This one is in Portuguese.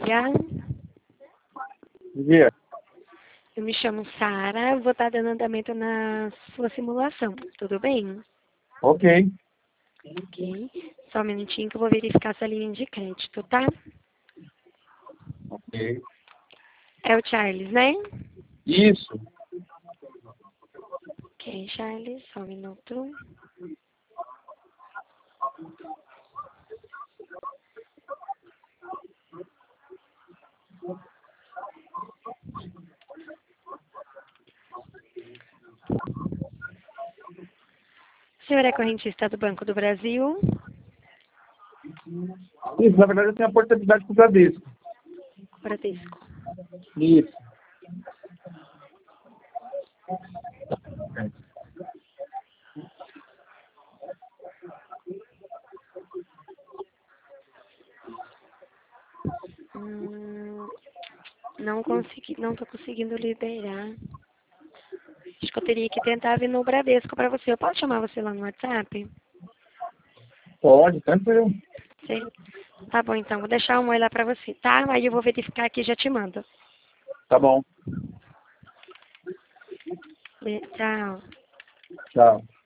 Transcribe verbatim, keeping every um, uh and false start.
dia. Bom dia. Eu me chamo Sara, vou estar dando andamento na sua simulação, tudo bem? Ok. Ok. Só um minutinho que eu vou verificar sua linha de crédito, tá? Ok. É o Charles, né? Isso. Ok, Charles, só um minuto. O senhor é correntista do Banco do Brasil? Isso, na verdade eu tenho a portabilidade com o Bradesco. Bradesco. Isso. Hum, não consegui, não tô conseguindo liberar. Acho que eu teria que tentar vir no Bradesco para você. Eu posso chamar você lá no WhatsApp? Pode, tranquilo. Sim. Tá bom, então. Vou deixar um oi lá para você, tá? Aí eu vou verificar aqui e já te mando. Tá bom. Be- Tchau. Tchau.